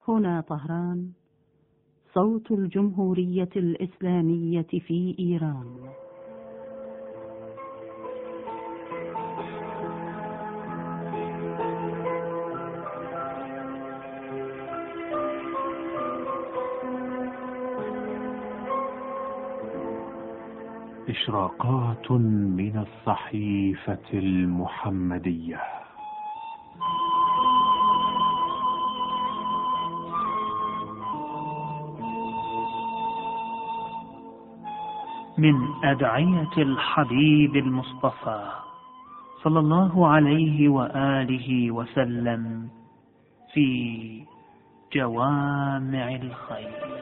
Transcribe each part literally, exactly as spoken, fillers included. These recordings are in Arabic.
هنا طهران، صوت الجمهورية الإسلامية في إيران. إشراقات من الصحيفة المحمدية. من أدعية الحبيب المصطفى صلى الله عليه وآله وسلم في جوامع الخير.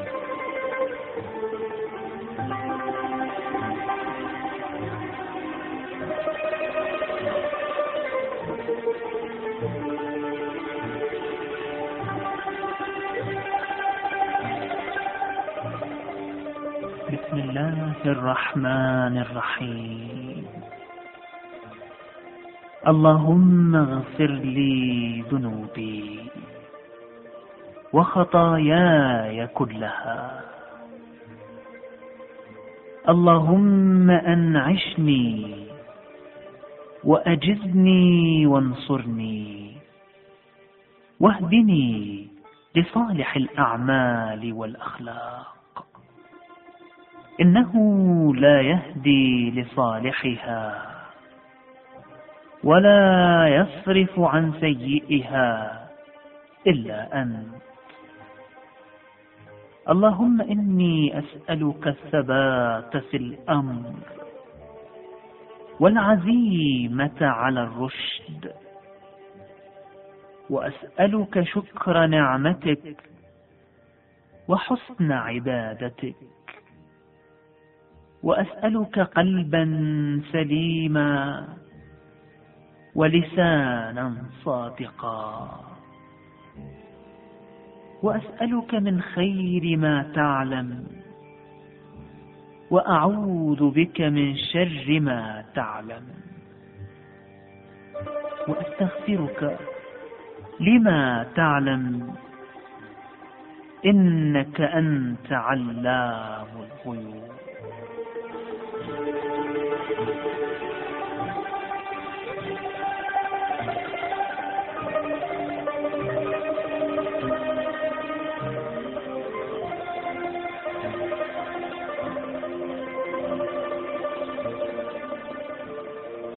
بسم الله الرحمن الرحيم. اللهم اغفر لي ذنوبي وخطاياي كلها. اللهم أنعشني وأجزني وانصرني واهدني لصالح الأعمال والأخلاق، إنه لا يهدي لصالحها ولا يصرف عن سيئها إلا أنت. اللهم إني أسألك الثبات في الأمر والعزيمة على الرشد، وأسألك شكر نعمتك وحسن عبادتك، وأسألك قلبا سليما ولسانا صادقا، وأسألك من خير ما تعلم، وأعوذ بك من شر ما تعلم، وأستغفرك لما تعلم، إنك أنت علام الغيوب.